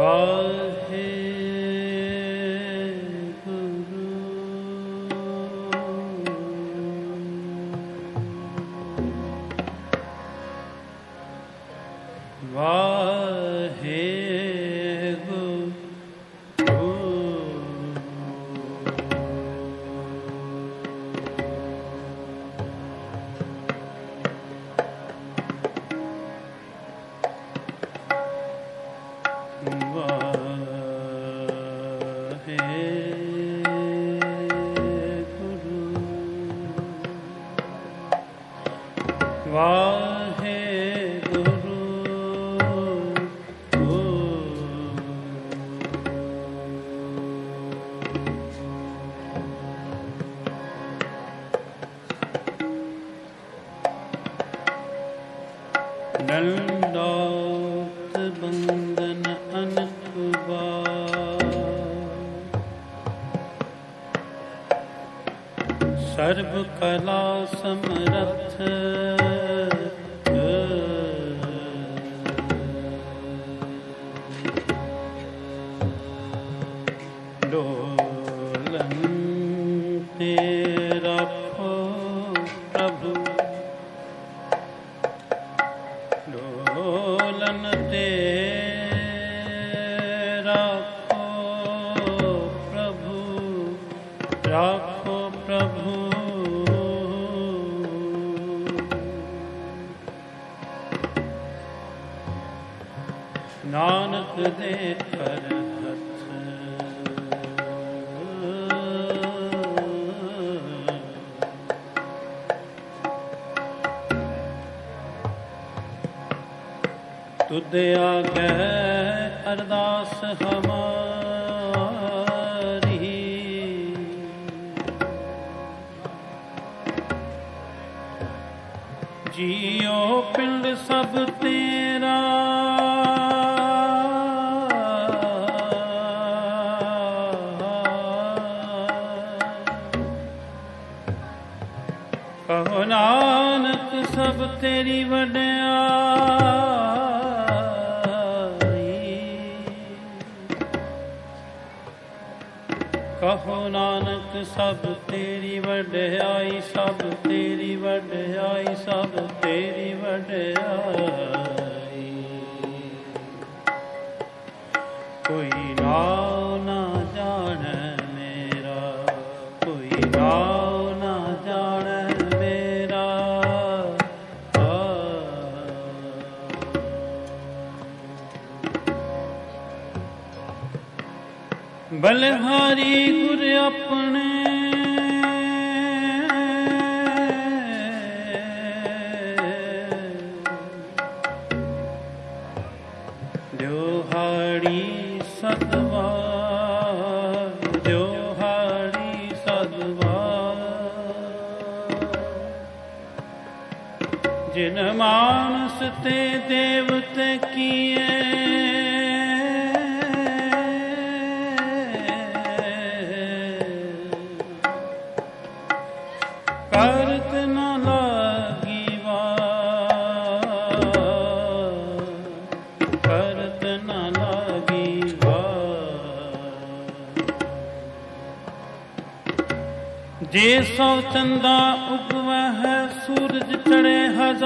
ਸਰਬ ਕਲਾ ਸਮਰੱਥ ਡੋਲਨ ਤੇ ਰੱਖੋ ਪ੍ਰਭੂ, ਡੋਲਨ ਤੇ ਰੱਖੋ ਪ੍ਰਭੂ, ਰੱਖੋ ਪ੍ਰਭੂ। ਨਾਨਕ ਦੇ ਕਰ ਹੱਥ ਤੁਧ ਆਗੇ ਅਰਦਾਸ ਹਮਾਰੀ, ਜੀਓ ਪਿੰਡ ਸਭ ਤੇਰਾ, ਕਹੋ ਨਾਨਕ ਸਭ ਤੇਰੀ ਵਡਿਆਈ, ਕਹੋ ਨਾਨਕ ਸਭ ਤੇਰੀ ਵਡਿਆਈ, ਸਭ ਤੇਰੀ ਵਡਿਆਈ, ਸਭ ਤੇਰੀ ਵਡਿਆਈ। ਕੋਈ ਨਾਉ ਨਾ ਜਾਣੈ ਮੇਰਾ, ਕੋਈ ਨਾਉ ਨਾ ਜਾਣੈ ਮੇਰਾ, ਬਲਿਹਾਰੀ ਗੁਰ ਆਪਣੇ, ਦਿਹਾੜੀ ਸਤਵਾਰ, ਦਿਹਾੜੀ ਸਤਵਾਰ। ਜਿਨ ਮਾਨਸ ਤੇ ਦੇਵਤੇ ਕੀਏ, ਕਰਤ ਨ ਲਾਗੀ ਵਾਰ, ਕਰਤ ਨ ਲਾਗੀ ਵਾਰ। ਜੇ ਸੌ ਚੰਦਾ ਉਗਵਹਿ, ਸੂਰਜ ਚੜ੍ਹੇ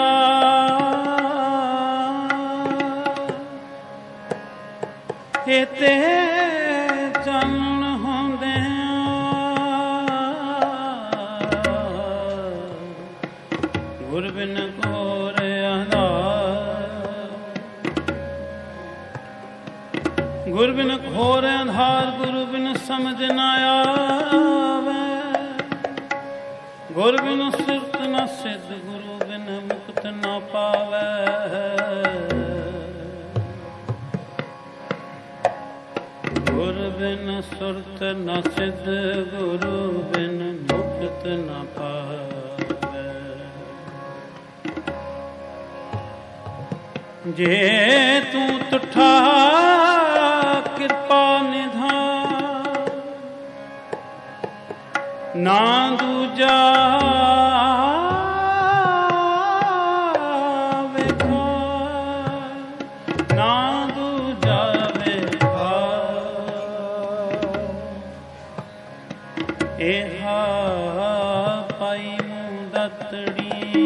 ਹਜ਼ਾਰ, ਏਤੇ ਚਾਨਣ ਗੁਰ ਬਿਨ ਘੋਰ ਅੰਧਾਰ, ਗੁਰ ਬਿਨ ਘੋਰ ਅੰਧਾਰ, ਗੁਰੂ ਬਿਨ ਸਮਝ ਨ ਆਵੇ, ਗੁਰ ਬਿਨ ਸੁਰਤ ਨ ਸਿੱਧ, ਗੁਰੂ ਬਿਨ ਮੁਕਤ ਨ ਪਾਵੇ। ਗੁਰ ਬਿਨ ਸੁਰਤ ਨ ਸਿੱਧ, ਗੁਰੂ ਬਿਨ ਮੁਕਤ ਨ ਪਾਵੇ। ਜੇ ਤੂੰ ਤੁਠਾ ਕਿਰਪਾ ਨਿਧਾਨ, ਨਾ ਦੂਜਾ ਵੇਖਾ, ਨਾ ਦੂਜਾ ਵੇਖਾ। संतड़ी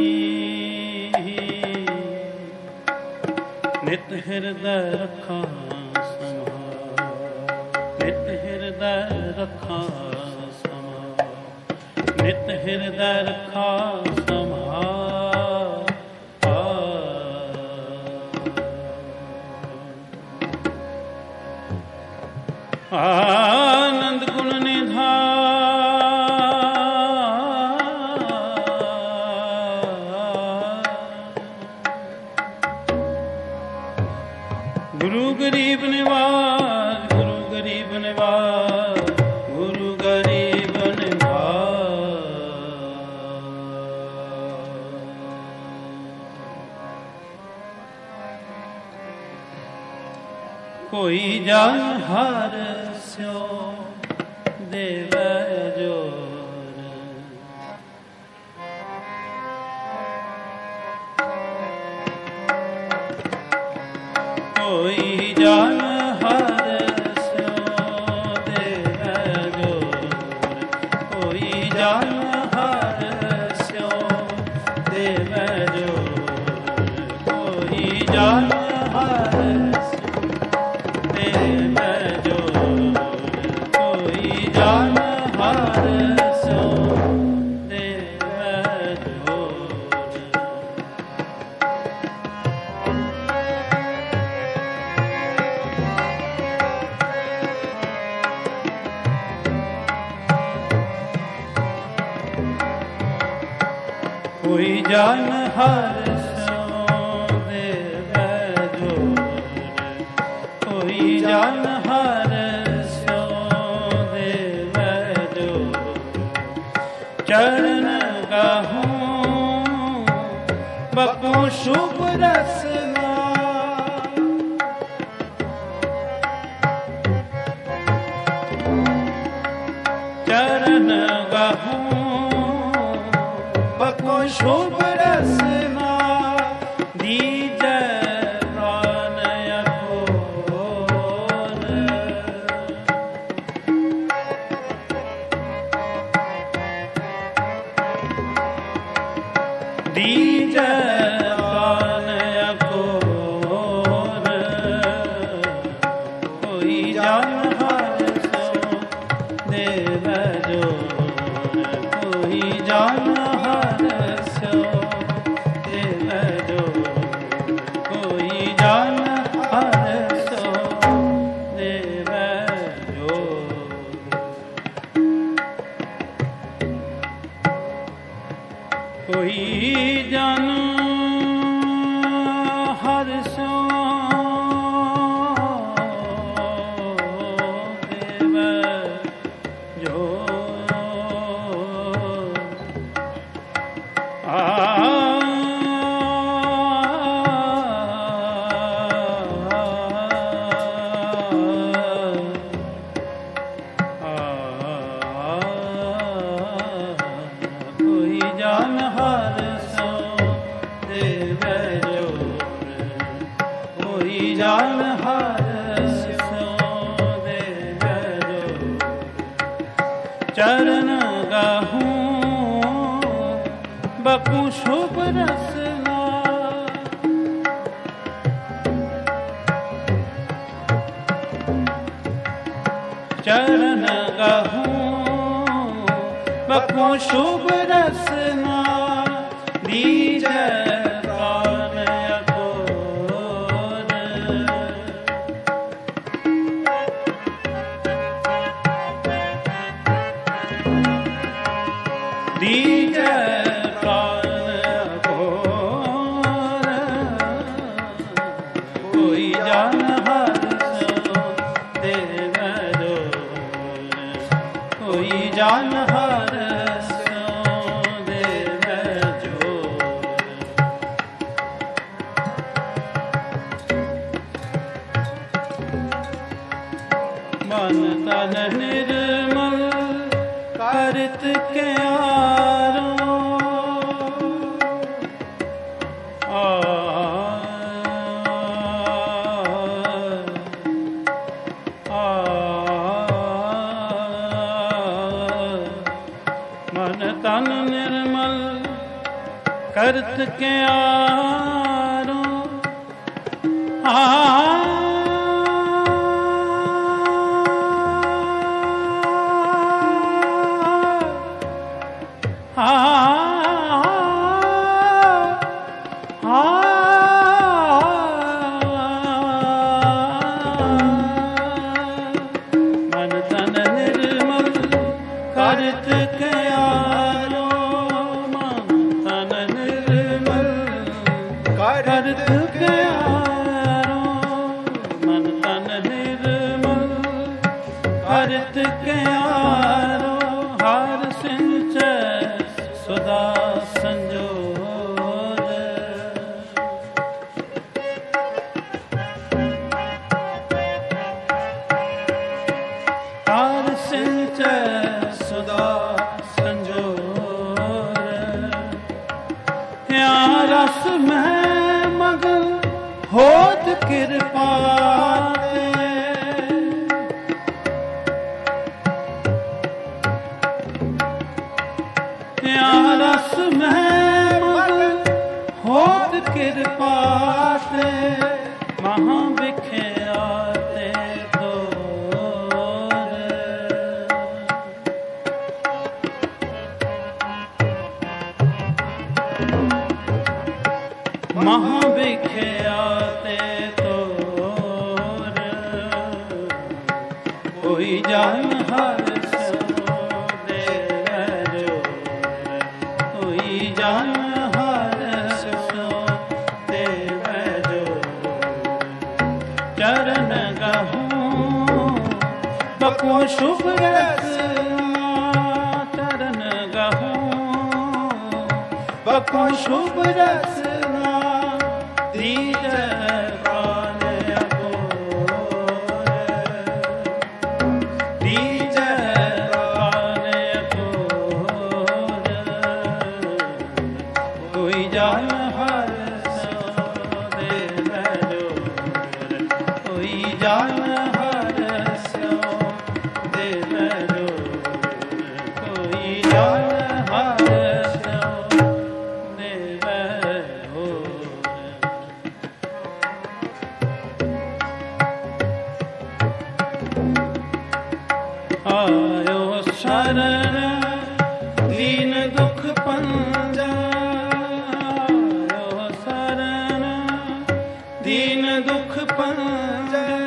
नित हृदय रखा समार, नित हृदय रखा समार, नित हृदय रखा समार। आनंद गुण निधान, गुरु गरीब निवाज, गुरु गरीब निवाज, गुरु गरीब निवाज। कोई जान हर स्यो देव जोर, कोई जान हर स्यो देव जोर, कोई जान हर स्यो देव जोर, कोई जान हर कोई जान हर सो देव जोर, कोई जान हर सो देव जोर। चरण गाहूं बको शुभ रसना, चरण गाहूं बको शुभ रसना, दीजै प्राण अघोर। दीजै प्राण अघोर, कोई जान हर सो देव जोर, कोई जान हर सो देव जोर, कोई जान हर सो देव जोर। कोई जान हर सो देव जोर। कोई जान हर सो देव जोर, कोई जान हर सो देव जोर। चरण गाहूं बकु शुभ रसना, चरण गाहूं बको शुभ रसना, दीजै प्राण अघोर। दीजै प्राण अघोर, कोई जान हर सो देव जोर, कोई जान हर सो देव करत के आरो मन तन निर्मल करत के आरो मन तन निर्मल करत के आरो मन तन निर्मल करत के आरो हर सिंचै सदा संजोग हर सिंचै सदा संजोग या रस में मगन होत कृपा रस में मगन होत कृपा से महाविख्याते महाविख्याते तोर कोई जान हर जान हर सो देव जो चरण गहूँ बको शुभ रसना चरण गहूँ बको शुभ रसना दीज प्राण अघोर दीज प्राण अघोर कोई जान हर सो देव जोर कोई जान हर सो देव जोर कोई जान हर सो देव जोर आयो शरण दीन दुख पंजा दीन दुख पंजन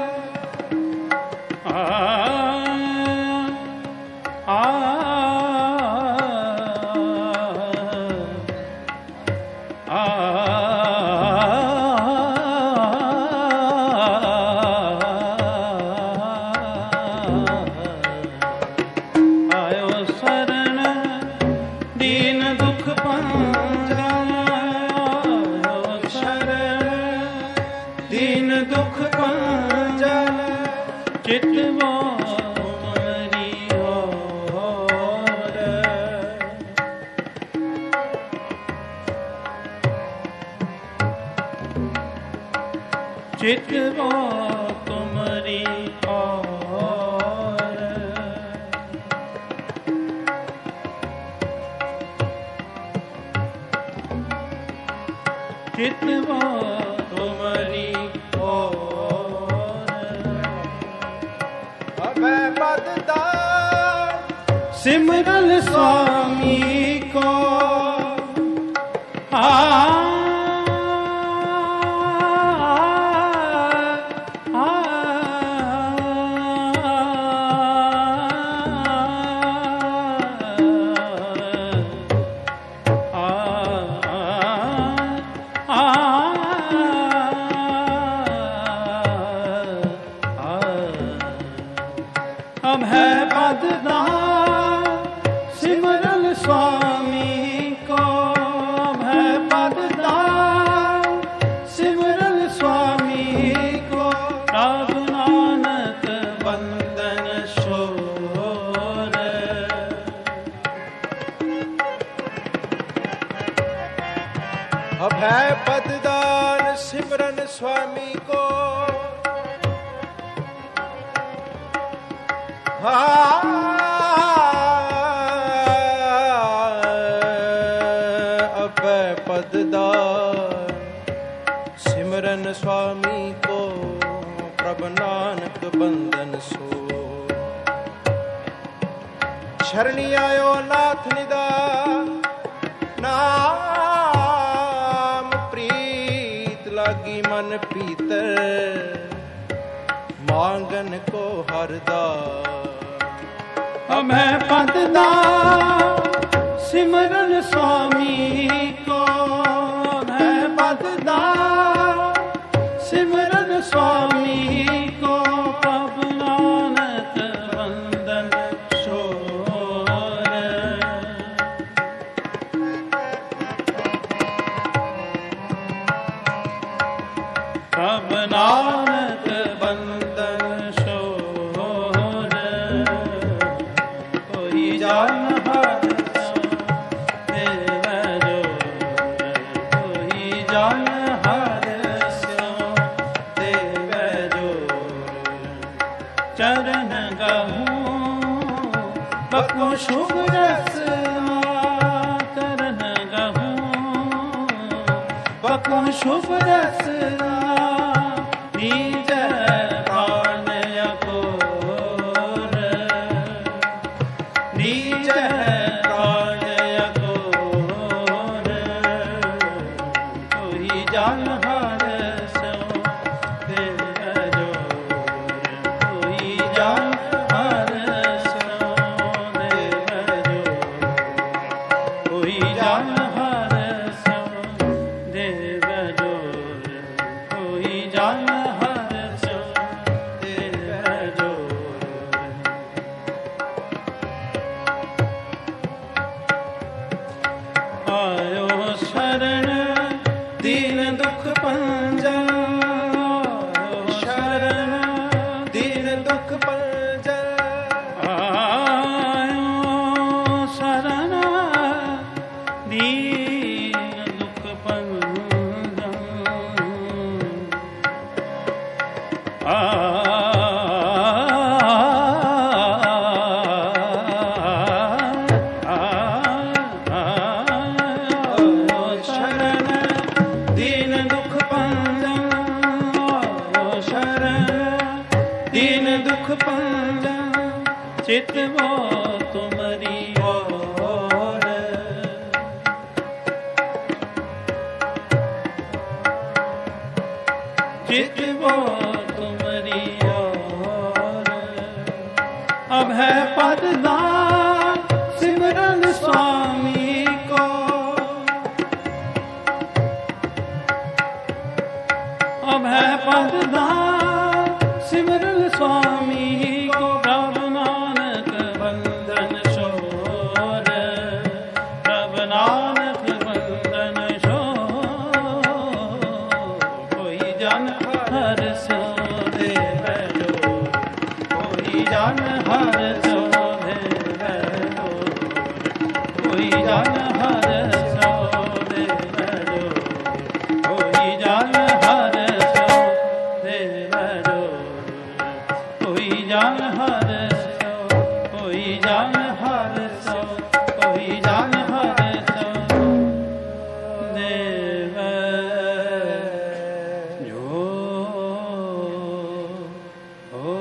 आयो शरण दीन दुख पंजन आयो शरण दीन दुख पंजन चितवो तुम्हारी ओर चितवो तुम्हारी ओर चितवो तुम्हारी सिमरन स्वामी को अब है पददान सिमरन स्वामी को अब है पददान सिमरन स्वामी को राग नानक बंदन शोर अब है पददान सिमरन स्वामी को अब पै पददार सिमरन स्वामी को प्रभ नानक बंदन सो। शरणी आयो नाथ निदान नाम प्रीत लागी मन पीतर मांगन को हरदार। अभय पददार सिमरन स्वामी को अभय पददार सिमरन स्वामी को प्रभु नानक बंदन शोर। प्रभु नानक बंदन शोर कोई जान चरण गहूँ बको शुभ रसना चरण गहूँ बको शुभ रसना निज प्राण अघोर निज प्राण अघोर कोई जान हर सो चित वो तुम्हारी ओर चित वो तुम्हारी ओर। अब है पददार सिमरन स्वामी को अब है पददार सिमरन स्वामी को प्रभु नानक बंदन शोर प्रभु नानक बंदन शोर कोई जान हर सो दे बैठो कोई जान हर सो दे बैठो कोई जान हर सो दे बैठो कोई जान हर सो दे बैठो कोई जान हर सो कोई जान हर सो कोई जान हर सो देव जो हो।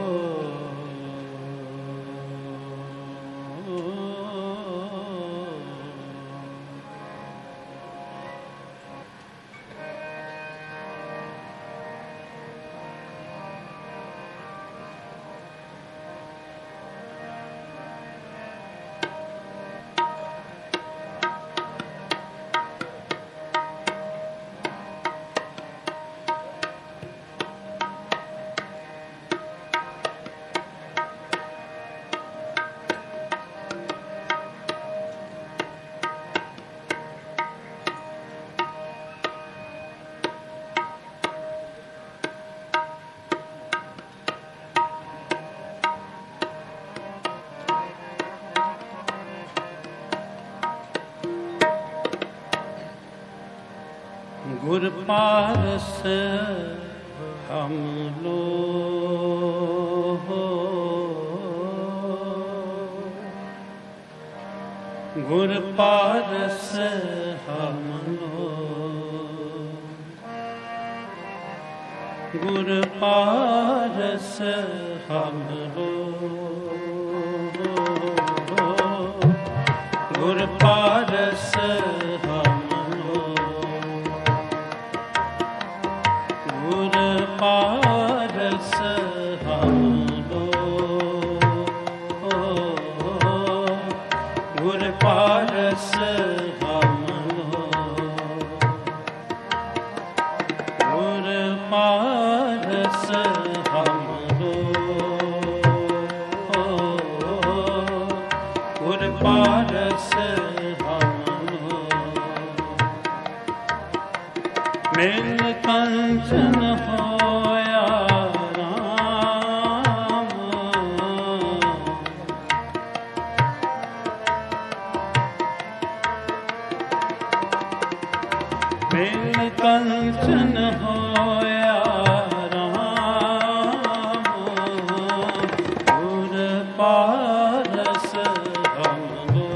गुर पारस हम लोग गुर पारस हम गुर पारस हमरो, गुर पारस हमरो, गुर पारस हमरो, गुर पारस हमरो, गुर पारस हमरो, गुर पारस हमरो। मिल कंचन होया राम, मिल कंचन होया राम, गुर पारस हमरो,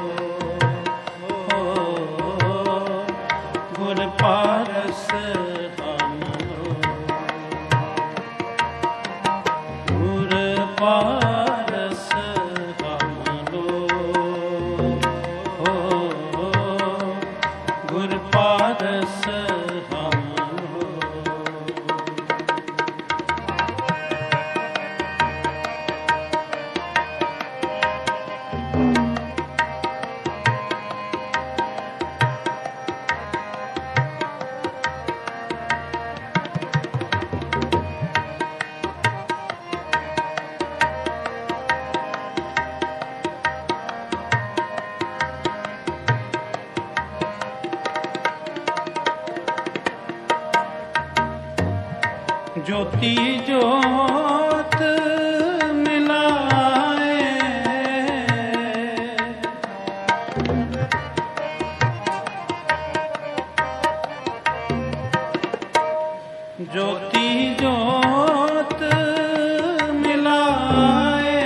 गुर पारस हमरो, गुर पारस हमरो, गुर पारस हमरो। ज्योति ज्योत मिलाए, ज्योति ज्योत मिलाए,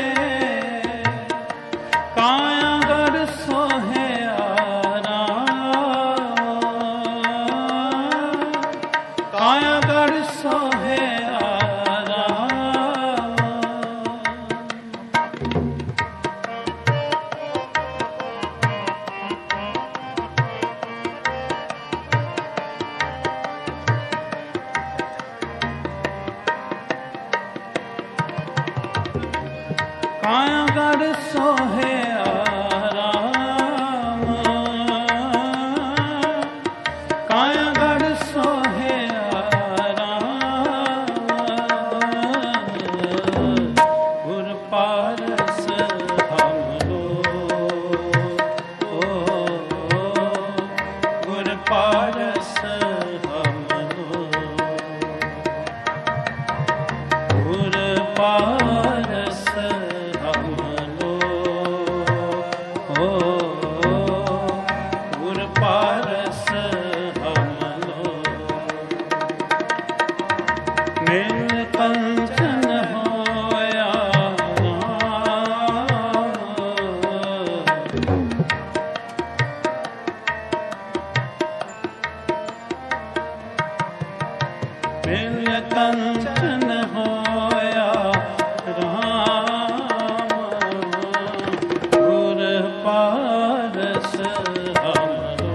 कायागढ़ सोहे आराम, कायागढ़ सोहे आराम, कायागढ़ सोहे आराम, कायागढ़ सोहे आराम, गुर पारस हमरो, गुर पारस हमरो, गुर पारस हमरो, गुर पारस हमरो। मिल कंचन होया राम, मिल कंचन होया राम, गुर पारस हमरो,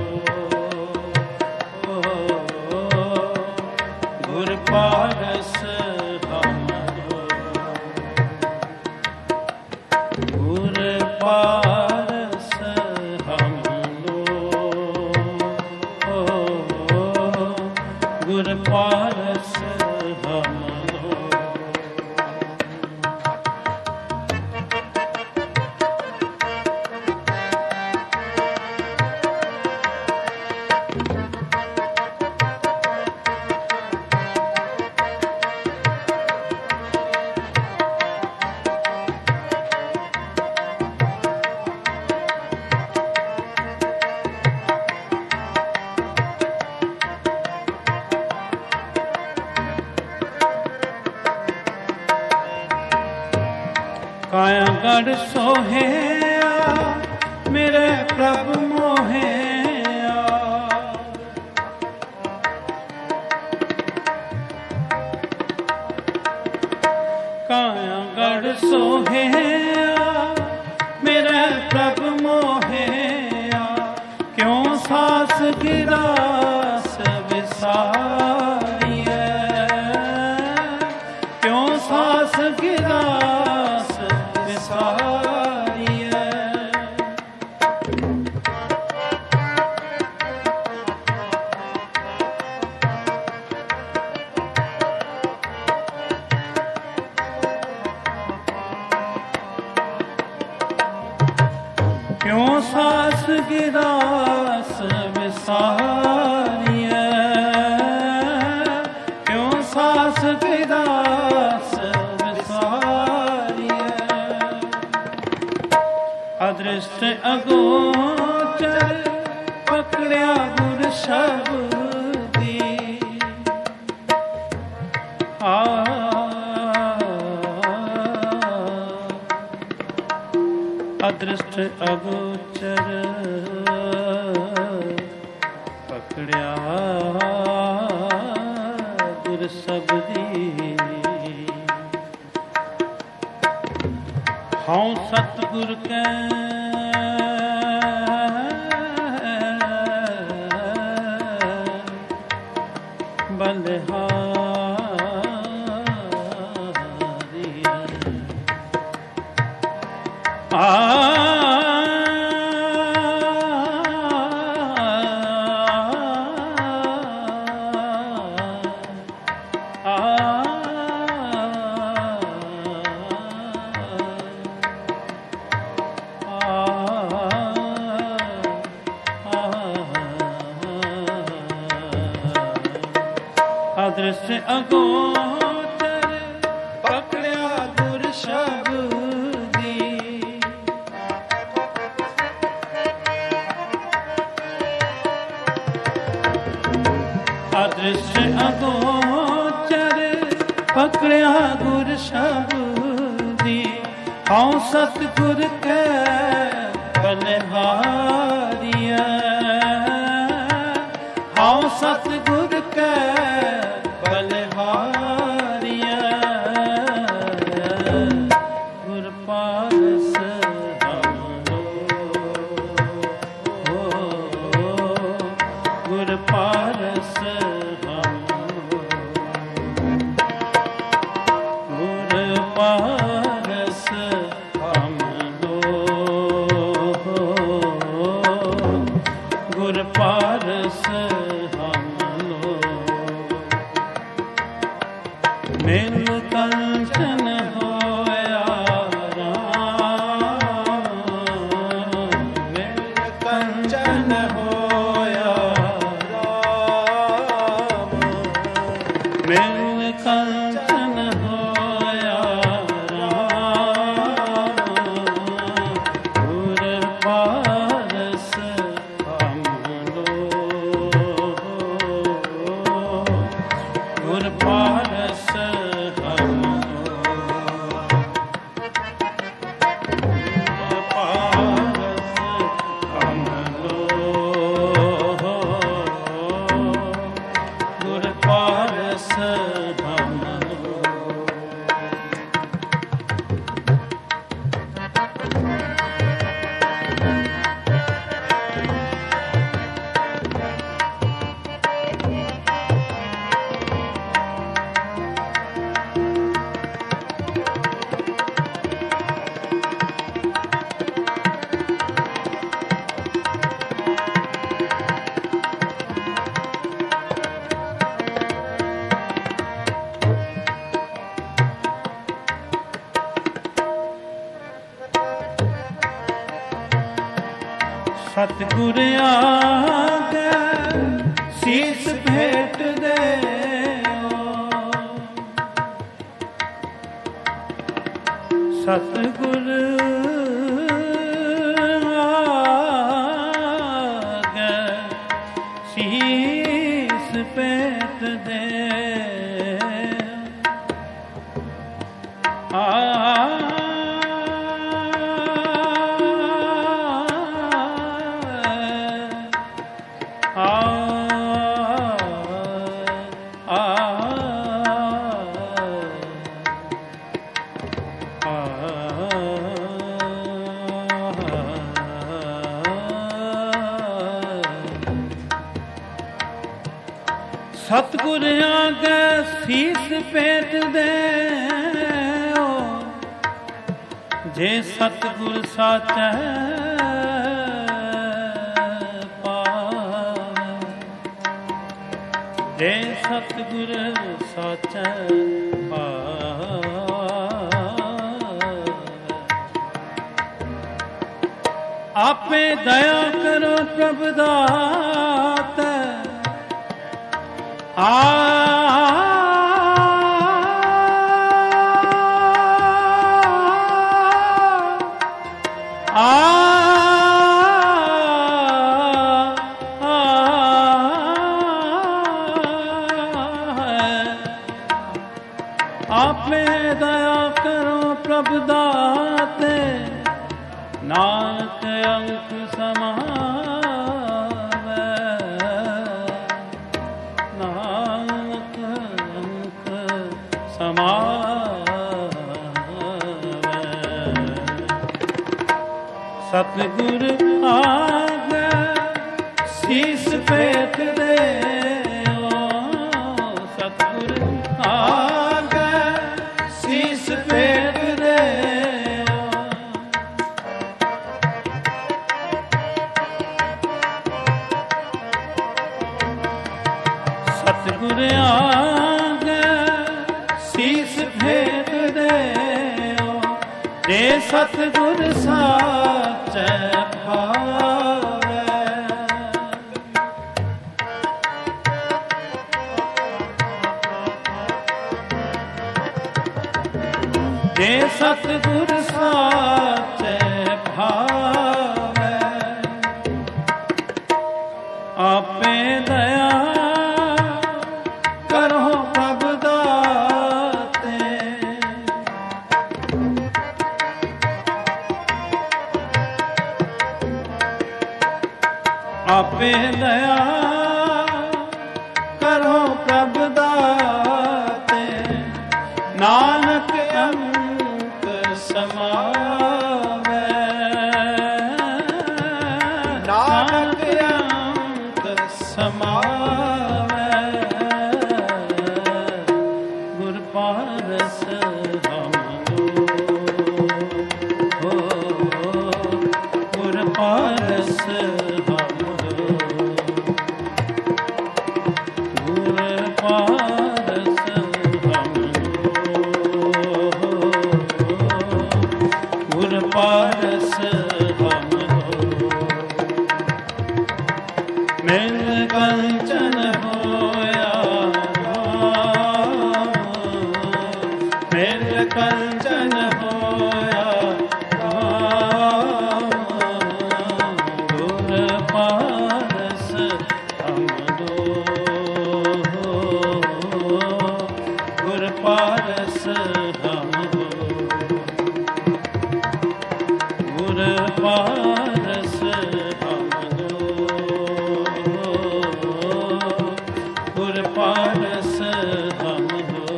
गुर पारस हमरो, गुर पारस हमरो, गुर पारस हमरो। कायागढ़ सोहेया मेरे प्रभ मोहेया, ਗੁਰ ਸੋਹਿਆ ਮੇਰੇ ਪ੍ਰਭ ਮੋਹਿਆ ਕਿਉ ਸਾਸ ਗਿਰਾਸ ਵਿਸਾਰੀਐ ਕਿਉ ਸਾਸ ਗਿਰਾਸ ਵਿਸਾਰੀਐ ਕਿਉ ਸਾਸ ਗਿਰਾਸ ਵਿਸਾਰੀਐ ਕਿਉ ਸਾਸ ਗਿਰਾਸ ਵਿਸਾਰੀਐ ਅਦ੍ਰਿਸ਼ਟ ਅਗੋਚਰ ਪਕੜਿਆ ਗੁਰ ਸ਼ਬਦੀ ਅਦ੍ਰਿਸ਼ਟ ਅਗੋਚਰ ਪਕੜਿਆ ਗੁਰ ਸਬਦੀ ਹਉ ਸਤਿਗੁਰ ਕੈ ਬਲਿਹਾਰੀ ਅਦ੍ਰਿਸ਼ ਅਗੋਚਰ ਪਕੜਿਆ ਗੁਰ ਸ਼ਬਦੀ ਅਦ੍ਰਿਸ਼ ਅਗੋਚਰ ਪਕੜਿਆ ਗੁਰ ਸ਼ਬਦੀ ਹਉ ਸਤਿਗੁਰ ਕੈ ਬਲਿਹਾਰੀਐ ਹਉ ਸਤਿਗੁਰ ਕੈ ਬਲਿਹਾਰੀਐ ਗੁਰ ਪਾਰਸ ਗੁਰ ਪਾਰਸ ਗੁਰ ਪਾਰਸ ਹਮ ਲੋ ਗੁਰ ਪਾਰਸ ਮਿਲ ਕੰਚਨ ਹੋਇਆ ਰਾਮ ਮਿਲ ਕੰਚਨ ਹੋਇਆ ਰਾਮ ਮਿਲ ਕੰਚਨ ਹੋਇਆ ਰਾਮ ਗੁਰ ਪਾਰਸ ਹਮ ਲੋ ਗੁਰ ਪਾਰਸ ਸਤਿਗੁਰ ਆਗੇ ਸੀਸ ਭੇਟ ਦੇਓ ਸਤਿਗੁਰ ਆਗੇ ਸੀਸ ਭੇਟ ਦੇਓ ਸਤਿਗੁਰ ਆਗੇ ਸੀਸ ਭੇਟ ਦੇਓ, ਜੇ ਸਤਿਗੁਰ ਸਾਚੈ ਪਾਵੈ, ਜੇ ਸਤਿਗੁਰ ਸਾਚੈ ਪਾਵੈ। ਆਪੇ ਦਇਆ ਕਰੋ ਪ੍ਰਭ ਦਾਤੈ, ਆਪੇ ਦਇਆ ਕਰੋ ਪ੍ਰਭ ਦਾਤੇ, ਨਾਨਕ ਅੰਕ ਸਮਾਵੈ, ਨਾਨਕ ਅੰਕ ਸਮਾਵੈ। ਸਤਿਗੁਰ ਆਗੇ ਸੀਸ ਭੇਟ ਦੇਓ, ਸਤਿਗੁਰ ਆਗੇ ਸੀਸ ਭੇਟ ਦੇਓ, ਸਤਿਗੁਰ ਆਗੇ ਸੀਸ ਭੇਟ ਦੇਓ, ਜੇ ਸਤਿਗੁਰ ਸਾਚੈ ਭਾਵੈ। ਜੇ ਸਤਿਗੁਰ ਸਾਚੈ ਭਾਵੈ, ਆਪੇ ਦਇਆ ਕਰੋ ਪ੍ਰਭ ਦਾਤੇ, ਆਪੇ ਦਇਆ ਕਰੋ ਪ੍ਰਭ ਦਾਤੇ, ਨਾਨਕ ਅੰਕ ਸਮਾਵੈ, ਨਾਨਕ ਅੰਕ ਸਮਾਵੈ। ਗੁਰ ਪਾਰਸ ਹਮ ਲੋ, ਗੁਰ ਪਾਰਸ ਹਮ ਲੋ, ਗੁਰ ਪਾਰਸ ਹਮ ਲੋ, ਗੁਰ ਪਾਰਸ ਹਮ ਲੋ। ਮਿਲ ਕੰਚਨ ਹੋਇਆ ਰਾਮ, ਮਿਲ ਕੰਚਨ ਹੋਇਆ ਰਾਮ, ਗੁਰ ਪਾਰਸ ਹਮ ਲੋ, ਗੁਰ ਪਾਰਸ ਹਮ ਲੋ, ਗੁਰ ਪਾਰਸ ਹਮ ਲੋ, ਗੁਰ ਪਾਰਸ ਹਮ ਲੋ।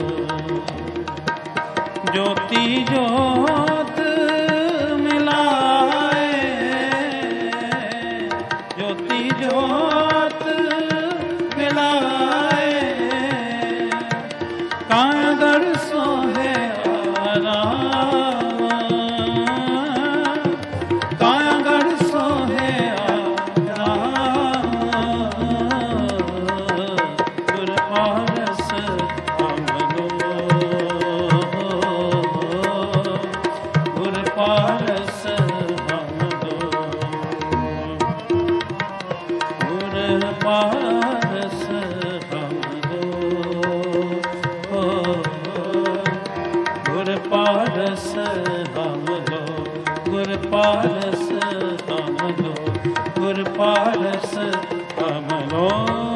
ਜੋਤੀ ਜੋਤ ਮਿਲਾਏ, ਜੋਤੀ ਜੋਤ ਮਿਲਾਏ, ਕਾਂਗੜ ਸੋਹੇ ਰਾਮ, ਕਾਂਗੜ ਸੋਹੇ ਰਾਮ, ਗੁਰ ਪਾਰਸ ਹਮ ਲੋ, ਗੁਰ ਪਾਰਸ ਹਮ ਲੋ, ਗੁਰ ਪਾਰਸ ਹਮ ਲੋ, ਗੁਰ ਪਾਰਸ ਹਮ ਲੋ, ਗੁਰ ਪਾਰਸ ਹਮ ਲੋ, ਗੁਰ ਪਾਰਸ ਹਮ ਲੋ।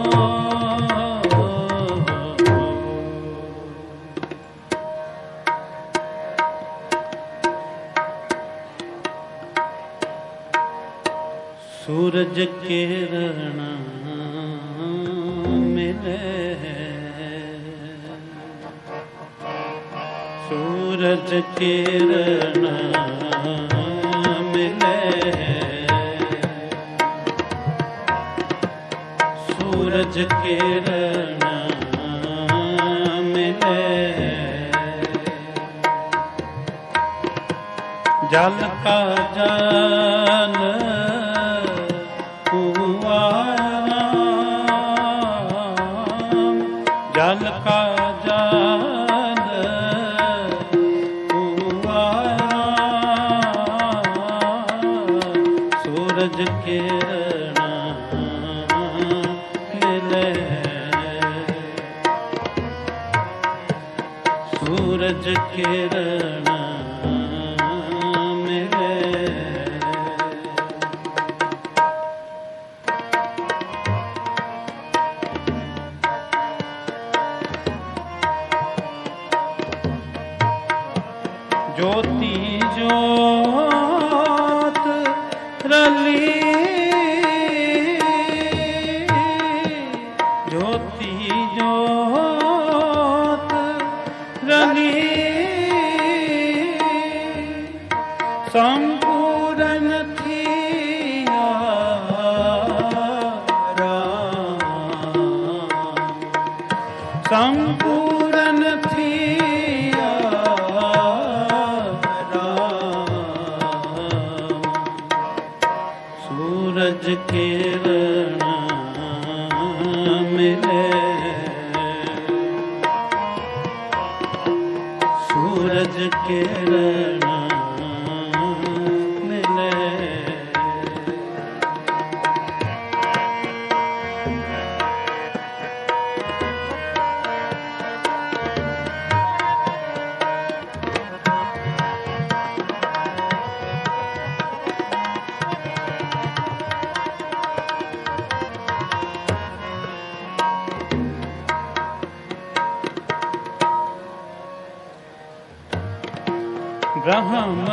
ਸੂਰਜ ਕਿਰਨ ਮਿਲੇ, ਸੂਰਜ ਕਿਰਨ ਮਿਲੇ, ਸੂਰਜ ਕਿਰਨ जल का जल हुआ राम, जल का जल हुआ राम, सूरज किरण मिले, सूरज किरण ज्योति ज्योत रली, ज्योति ज्योत रली, संपूर्ण थी राम, संपूर्ण थी सूरज किरण मिले, सूरज किरण मिले। ब्रह्म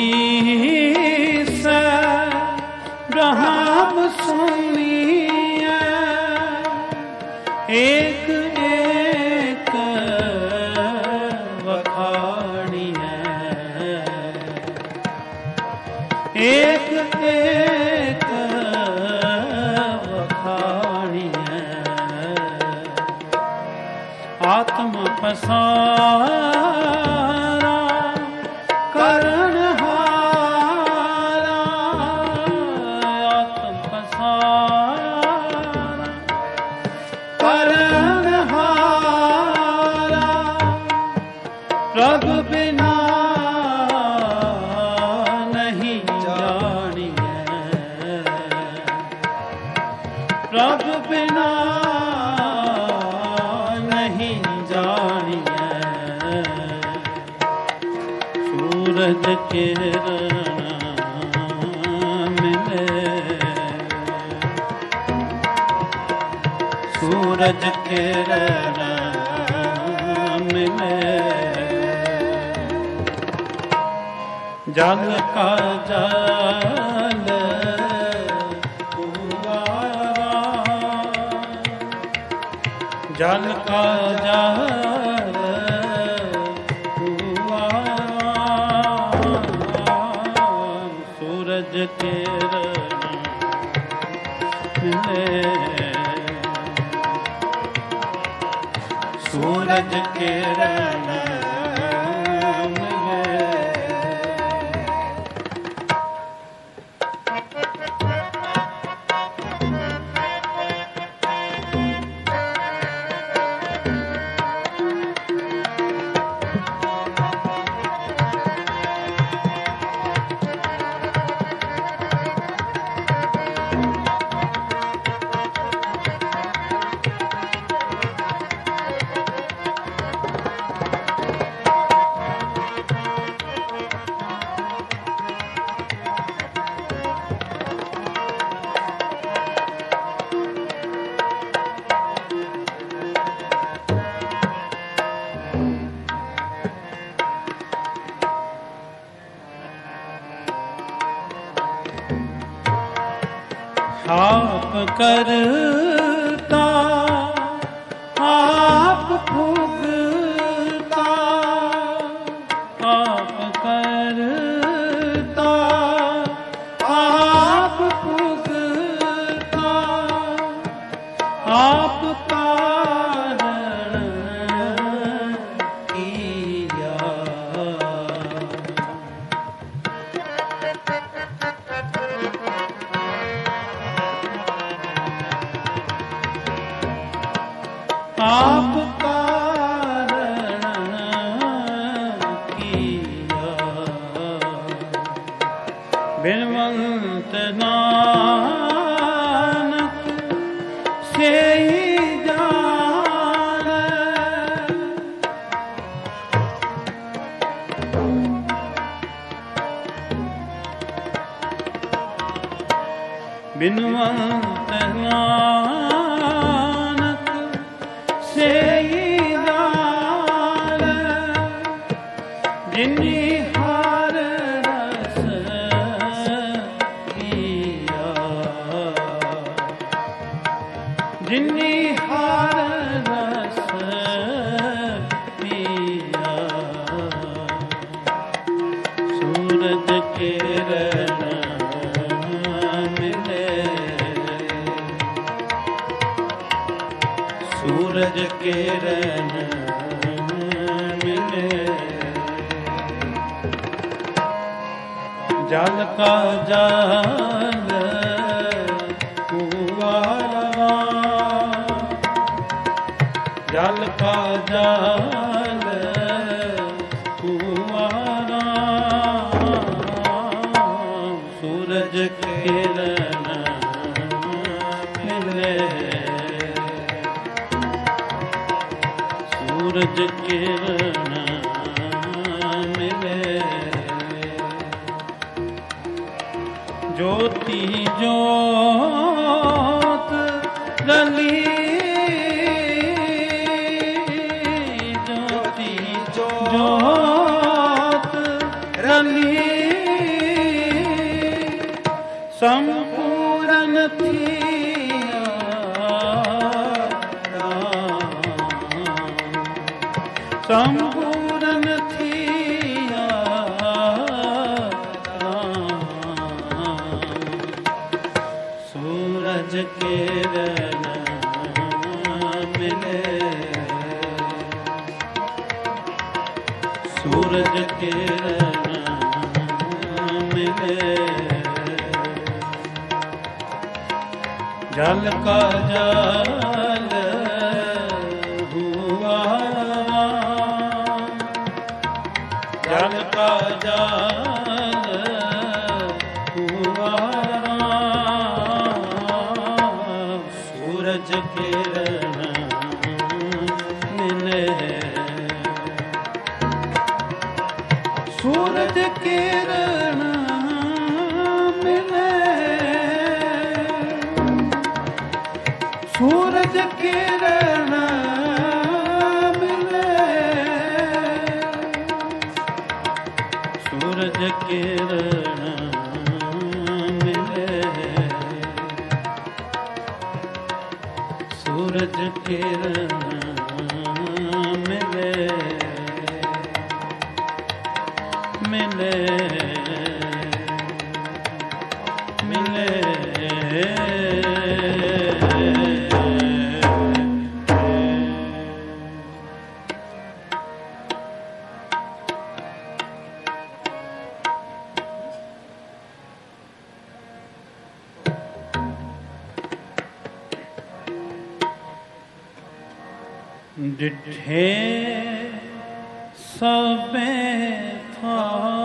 दीस ब्रह्म सुनिए, एक एक वखाणिए, एक एक वखाणिए, आत्म पसारा करणहारा, आत्म पसारा करणहारा, प्रभु बिना नहीं जानिए, प्रभु बिना नहीं जानिए, सूरज किरण मिले, सूरज किरण मिले। जल का जल हुआ राम, जल का जल हुआ राम, सूरज किरण मिले, सूरज किरण मिले। आप करता आप भोगता, आप करता आप भोगता, आप कारण आप कारण किया, बिनवंत नानक से जाने, बिनवंत नानक से जाने, जिन्नी हर रस पिया, जिन्नी हर रस पिया, सूरज किरण सूरज किरण मिले, जल का जल कुआरा, जल का जल कुआरा, सूरज किरण मिले, सूरज किरण मिले, ज्योति ज्योत रली, ज्योति ज्योत रली, संपूर्ण थिया संपूर्ण थिया, सूरज किरण मिले, सूरज किरण मिले, जल का जल हुआ, जल का जल हुआ, सूरज किरण मिले, सूरज किरण मिले, सूरज किरण मिले, सूरज किरण मिले, सूरज किरण मिले, मिले, मिले, डिठे सबे था,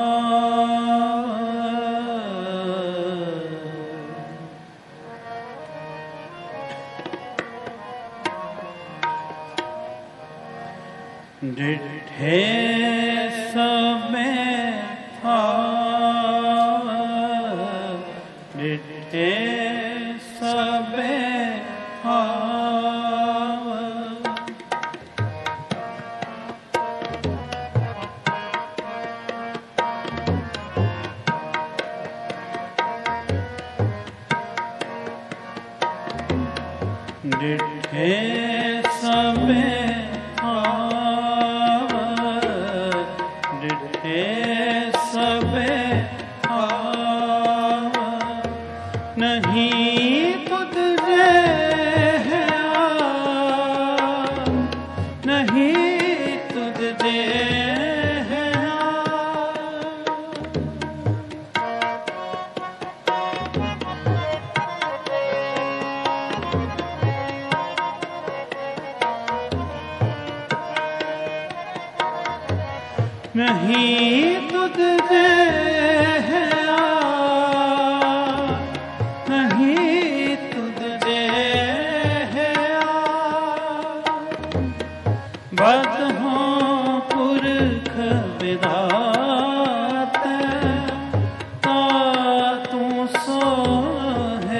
डिठे सबे था, डिठे सबे था, डिठे सबे डिठे सबे नहीं तुझे है, नहीं तुझे है, नहीं तुझ जे है नहीं तुझ जे है बद हो पुरख विधात ता तू सो है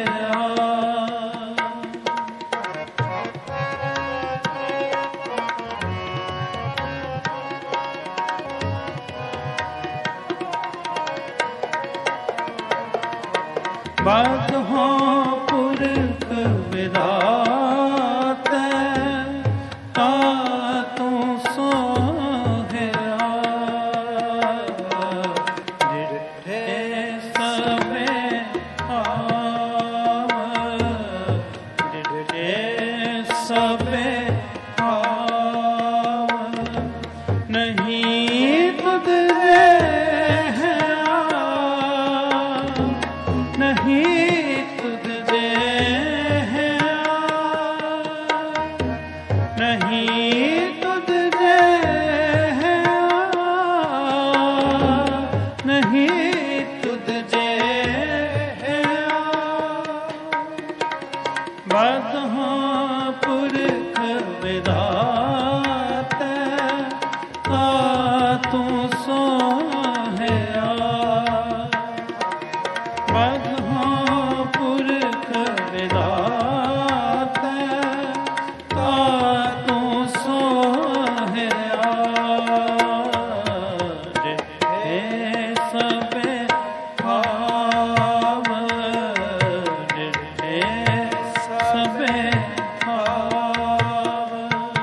बद हो पुरख विधात ता तू सो है जिठे सबे जिठे सबे नहीं तुझ है नहीं तुझ जे है नहीं तुझ जे है नहीं तुझ जे है बद हो पुरख विधात ता तू सो है बद हो पुरख विधात ता तू सो है जिठे सबे भाव जिठे सबे भाव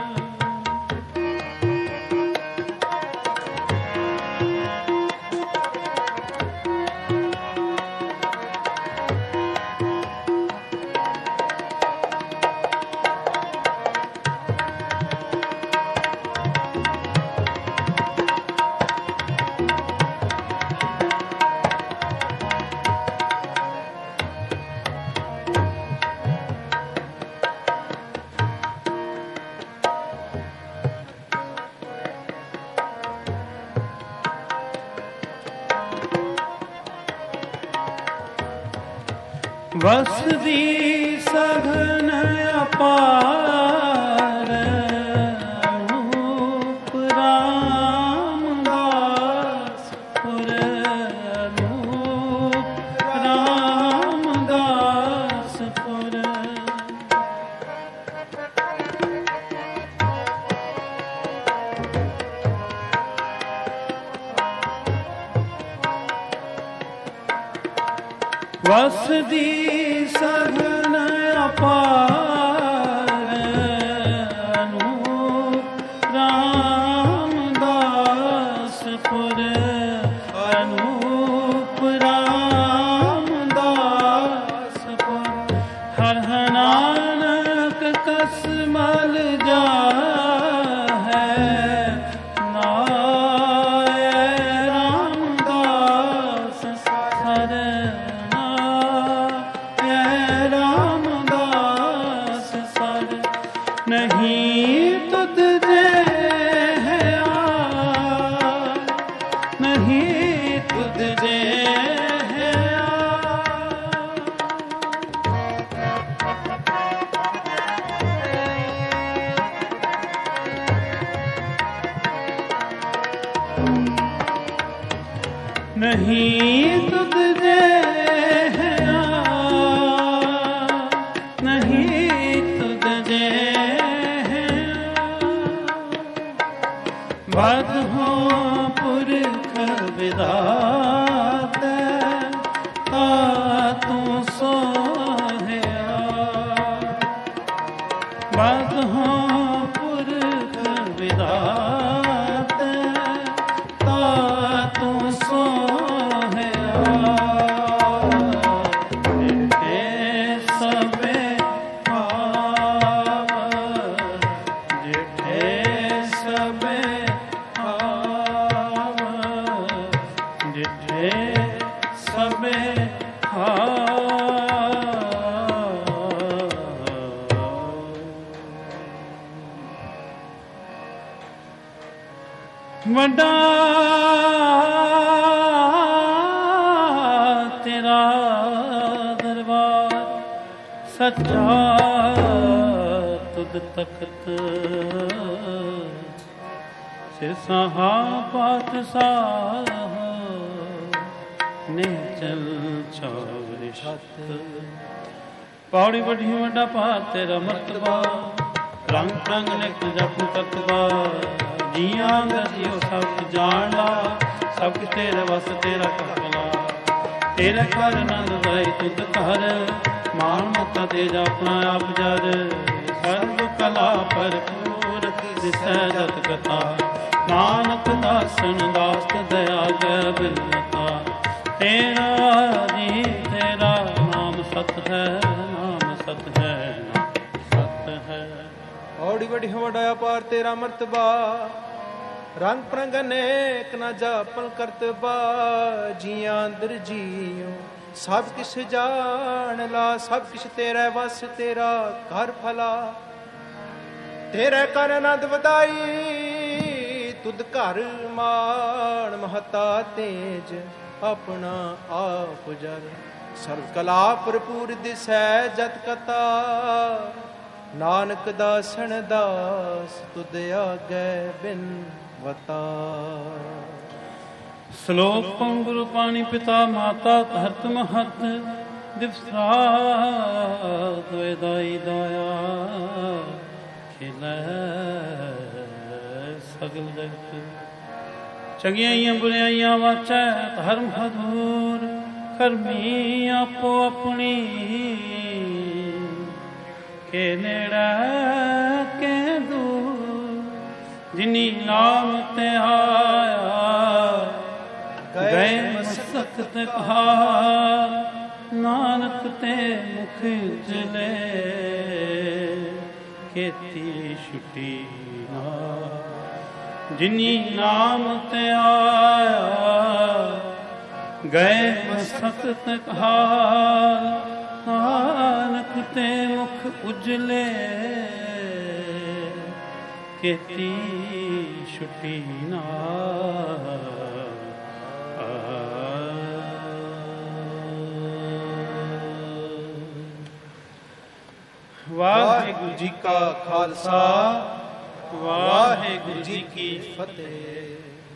वसदी सघन अपार अनूप रामदास पुर अनूप रामदास पुर वसदी सघन अपार अनूप रामदास पुर अनूप रामदास पुर हर नानक कसमल जा है नाय रामदास सर रामदास सर नहीं तुझ जे है नहीं तुझ जे है नहीं तुझ जे है नहीं तुझ जे है बद हो पुरख विधात ता तू सो है बद हो पुरख विधात ता तू सो है जिठे सबे भाव जिठे सबे भाव जिठे सबे ਵੱਡਾ ਤੇਰਾ ਦਰਬਾਰ ਸੱਚਾ ਤੁਧ ਤਖਤ ਸਿਰਸਾ ਪਾਤਸ਼ਾਹ ਨੇ ਚਲ ਚੌਰ ਛਤ। ਪੌੜੀ ਵੱਡੀ ਵੱਡਾ ਭਾਰ ਤੇਰਾ ਮਰਤਬਾ ਰੰਗ ਰੰਗ ਨਿਕ ਜਪ ਤਤਬਾ ਜੀਆਂ ਦਾ ਜਿਉ ਸਭ ਜਾਣ ਲਾ ਸਭ ਤੇਰੇ ਵਸ ਤੇਰਾ ਕਪਲਾ ਤੇਰੇ ਘਰ ਆਨੰਦ ਵੈ ਤੁਧ ਘਰ ਮਾਨ ਮਤਾ ਤੇ ਆਪਣਾ ਆਪ ਜਰ ਸਰਬ ਕਲਾ ਭਰਪੂਰ ਦਿਸੈ ਜਤ ਕਥਾ ਨਾਨਕ ਦਾਸਨ ਦਾਸ ਦਇਆ ਗੈ ਬਿਨਤਾ ਤੇਰਾ ਜੀ ਤੇਰਾ ਨਾਮ ਸਤ ਹੈ ਨਾਮ ਸਤ ਹੈ ਸਤ ਹੈ। ਔੜੀ ਵੱਡੀ ਵੱਡਾ ਅਪਾਰ ਤੇਰਾ ਮਰਤਬਾ ਰੰਗ ਪ੍ਰੰਗ ਅਨੇਕ ਨਾ ਜਾਪਨ ਕਰਤਬਾ ਜੀਆਂ ਅੰਦਰ ਜੀਉ ਸਭ ਕਿਛ ਜਾਣ ਲਾ ਸਭ ਕਿਛ ਤੇਰਾ ਵਸ ਤੇਰਾ ਘਰ ਫਲਾ ਤੇਰੇ ਕਰ ਆਨੰਦ ਵਧਾਈ ਤੁਧ ਘਰ ਮਾਣ ਮਹਤਾ ਤੇਜ ਆਪਣਾ ਆਪ ਜਰ ਸਰਬ ਕਲਾ ਭਰਪੂਰ ਦਿਸੈ ਜਤ ਕਤਾ ਨਾਨਕ ਦਾਸਨ ਦਾਸ ਤੁਧ ਆਗੈ ਬਿਨ ਵਤਾ। ਸ਼ਲੋਕ ਪੰਗੁਰ ਪਾਣੀ ਪਿਤਾ ਮਾਤਾ ਧਰਤ ਮਹਤ ਦਿਵਸ ਰਾਤ ਦੋਇ ਦਾਈ ਦਾਇਆ ਖਿਲੈ ਸਗਲ ਜਗਤ ਚੰਗਿਆਈਆਂ ਬੁਰਿਆਈਆਂ ਵਾਚੈ ਧਰਮ ਹਦੂਰ ਕਰਮੀ ਆਪੋ ਆਪਣੀ ਕੇ ਨੇੜਾ ਕੇ ਦੂਰ ਜਿਨੀ ਨਾਮ ਤੇ ਆਇਆ ਗਏ ਮਸਤਕ ਤੇ ਕਹਾ ਨਾਨਕ ਤੇ ਮੁਖ ਜਲੇ ਕੀਤੀ ਛੁਟੀ ਨਾ ਜਿਨੀ ਨਾਮ ਤੇ ਆਇਆ ਗਏ ਮਸਤਕ ਤੇ ਕਹਾ ਨਾਨਕ ਤੇ ਮੁਖ ਉਜਲੇ ਕੀਤੀ ਛੁਟੀ ਨਾ। ਵਾਹਿਗੁਰੂ ਜੀ ਕਾ ਖਾਲਸਾ ਵਾਹਿਗੁਰੂ ਜੀ ਕੀ ਫਤਿਹ।